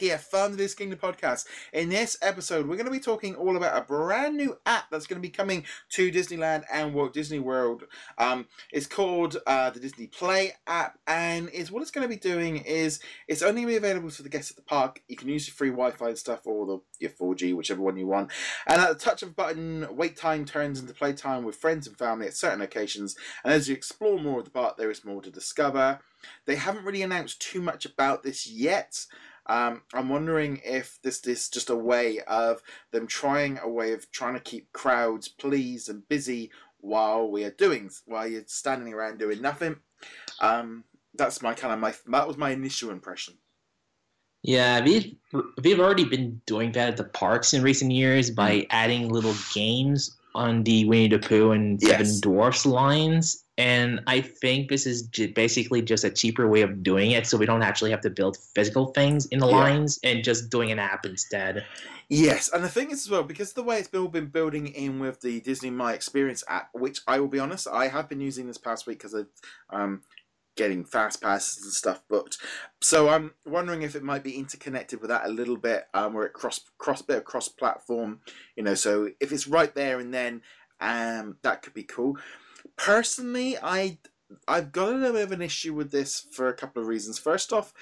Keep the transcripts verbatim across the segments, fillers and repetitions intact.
here from the Disney Kingdom podcast. In this episode, we're going to be talking all about a brand new app that's going to be coming to Disneyland and Walt Disney World. Um, it's called uh, the Disney Play app, and is what it's going to be doing is it's only going to be available to the guests at the park. You can use your free Wi-Fi and stuff, or the your four G, whichever one you want. And at the touch of a button, wait time turns into playtime with friends and family at certain locations. And as you explore more of the park, there is more to discover. They haven't really announced too much about this yet. Um, I'm wondering if this is just a way of them trying a way of trying to keep crowds pleased and busy while we are doing, while you're standing around doing nothing. Um, that's my kind of my that was my initial impression. Yeah, we've we've already been doing that at the parks in recent years by adding little games on the Winnie the Pooh and Seven Yes. Dwarfs lines. And I think this is j- basically just a cheaper way of doing it, so we don't actually have to build physical things in the Yeah. lines and just doing an app instead. Yes, and the thing is as well, because of the way it's all been building in with the Disney My Experience app, which I will be honest, I have been using this past week because of um, getting fast passes and stuff booked. So I'm wondering if it might be interconnected with that a little bit, um, where it cross cross bit of cross platform, you know. So if it's right there and then, um, that could be cool. Personally, I I've got a little bit of an issue with this for a couple of reasons. First off,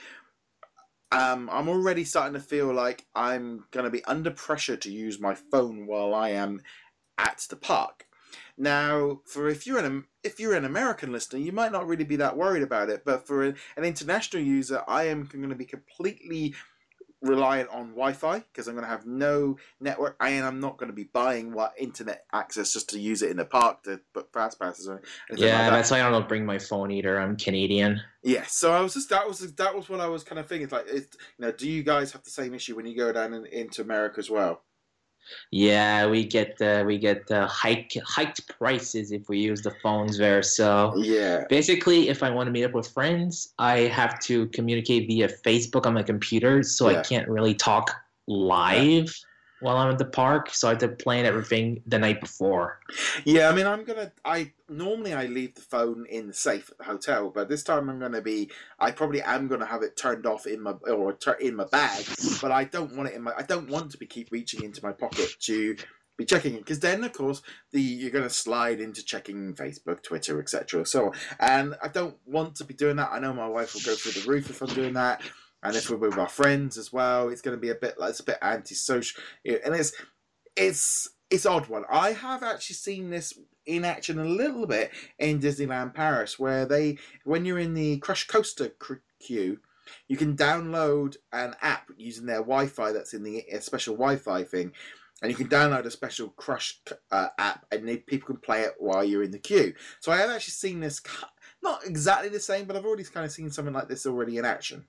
um, I'm already starting to feel like I'm going to be under pressure to use my phone while I am at the park. Now, for if you're an if you're an American listener, you might not really be that worried about it, but for an, an international user, I am going to be completely reliant on Wi-Fi because I'm going to have no network, and I'm not going to be buying what internet access just to use it in the park to book fast passes or anything Yeah, like that. that's why I don't bring my phone either. I'm Canadian. Yeah, so I was just that was that was what I was kind of thinking. It's like, it, you know, do you guys have the same issue when you go down in, into America as well? Yeah, we get the we get the hike hiked prices if we use the phones there. So Yeah, basically, if I want to meet up with friends, I have to communicate via Facebook on my computer, so Yeah. I can't really talk live while I'm at the park. So I have to plan everything the night before. yeah. I mean, I'm gonna. I normally I leave the phone in the safe at the hotel, but this time I'm gonna be. I probably am gonna have it turned off in my or tur- in my bag, but I don't want it in my. I don't want to be keep reaching into my pocket to be checking it, because then of course the you're gonna slide into checking Facebook, Twitter, et cetera. So, and I don't want to be doing that. I know my wife will go through the roof if I'm doing that. And if we're with our friends as well, it's going to be a bit like it's a bit antisocial, and it's it's it's odd one. I have actually seen this in action a little bit in Disneyland Paris, where they when you're in the Crush Coaster cr- queue, you can download an app using their Wi-Fi that's in the a special Wi-Fi thing, and you can download a special Crush uh, app, and they, people can play it while you're in the queue. So I have actually seen this, not exactly the same, but I've already kind of seen something like this already in action.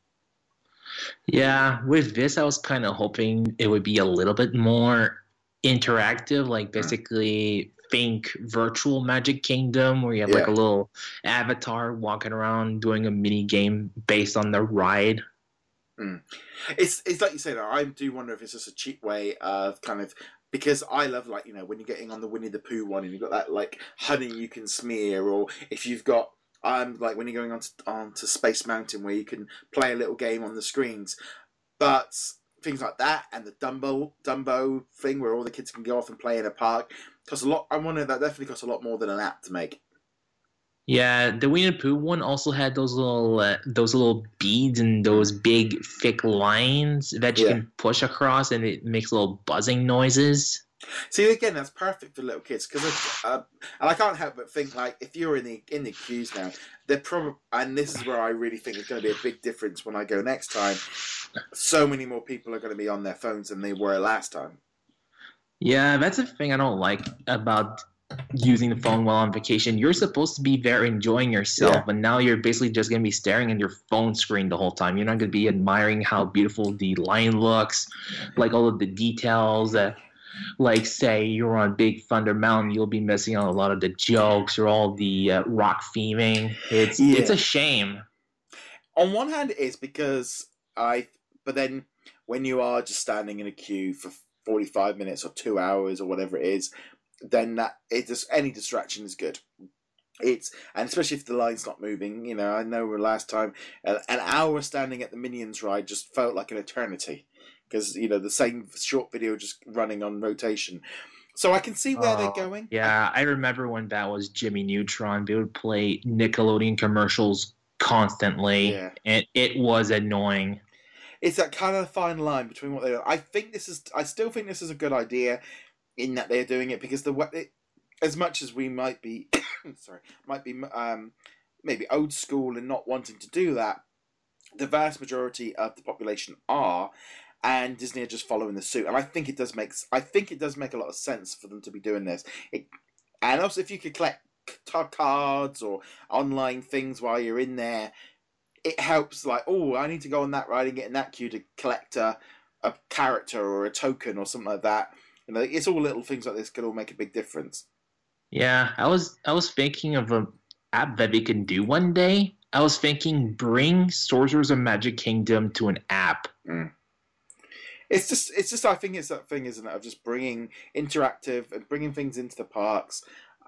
Yeah, with this, I was kind of hoping it would be a little bit more interactive, like basically think virtual Magic Kingdom, where you have like Yeah. a little avatar walking around doing a mini game based on the ride. Mm. It's it's like you said. I do wonder if it's just a cheap way of kind of, because I love, like, you know, when you're getting on the Winnie the Pooh one and you've got that like honey you can smear, or if you've got um like when you're going on to, on to Space Mountain where you can play a little game on the screens, but things like that, and the Dumbo Dumbo thing where all the kids can go off and play in a park costs a lot. I wonder that definitely costs a lot more than an app to make. Yeah, the Winnie the Pooh one also had those little uh, those little beads and those big thick lines that you Yeah. can push across, and it makes little buzzing noises. See, again, that's perfect for little kids, because, uh, and I can't help but think, like, if you're in the in the queues now, they're probably, and this is where I really think it's going to be a big difference when I go next time. So many more people are going to be on their phones than they were last time. Yeah, that's the thing I don't like about using the phone while on vacation. You're supposed to be there enjoying yourself, Yeah. but now you're basically just going to be staring at your phone screen the whole time. You're not going to be admiring how beautiful the line looks, like all of the details. Uh, like, say you're on Big Thunder Mountain, you'll be missing out on a lot of the jokes or all the uh, rock theming. It's Yeah. it's a shame. On one hand, it is because I, but then when you are just standing in a queue for forty-five minutes or two hours or whatever it is, then that it just any distraction is good. It's and especially if the line's not moving. You know, I know last time an, an hour standing at the Minions ride just felt like an eternity because you know the same short video just running on rotation. So I can see where Oh, they're going. Yeah, I remember when that was Jimmy Neutron. They would play Nickelodeon commercials constantly, Yeah. and it was annoying. It's that kind of fine line between what they do. I think this is. I still think this is a good idea, in that they're doing it because the it, as much as we might be, sorry, might be um, maybe old school and not wanting to do that, the vast majority of the population are, and Disney are just following the suit. And I think it does make. I think it does make a lot of sense for them to be doing this. It, and also, if you could collect cards or online things while you're in there, it helps. Like, oh, I need to go on that ride and get in that queue to collect a, a character or a token or something like that. You know, it's all little things like this could all make a big difference. Yeah, I was I was thinking of an app that we can do one day. I was thinking bring Sorcerers of Magic Kingdom to an app. Mm. It's just, it's just. I think it's that thing, isn't it, of just bringing interactive and bringing things into the parks.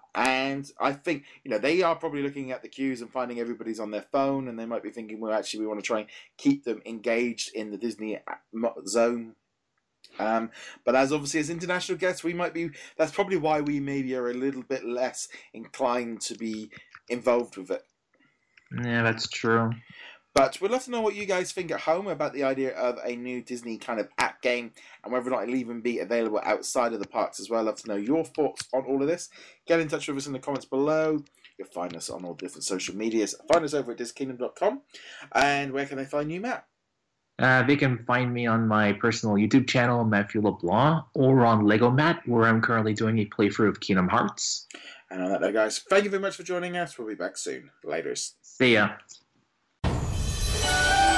And I think, you know, they are probably looking at the queues and finding everybody's on their phone, and they might be thinking, well, actually, we want to try and keep them engaged in the Disney zone. Um, but as obviously as international guests, we might be. That's probably why we maybe are a little bit less inclined to be involved with it. Yeah, that's true. But we'd love to know what you guys think at home about the idea of a new Disney kind of app game and whether or not it'll even be available outside of the parks as well. I'd love to know your thoughts on all of this. Get in touch with us in the comments below. You'll find us on all different social medias. Find us over at disney kingdom dot com. And where can they find you, Matt? Uh, they can find me on my personal YouTube channel, Matthew LeBlanc, or on Lego Matt, where I'm currently doing a playthrough of Kingdom Hearts. And on that note, guys, thank you very much for joining us. We'll be back soon. Laters. See ya.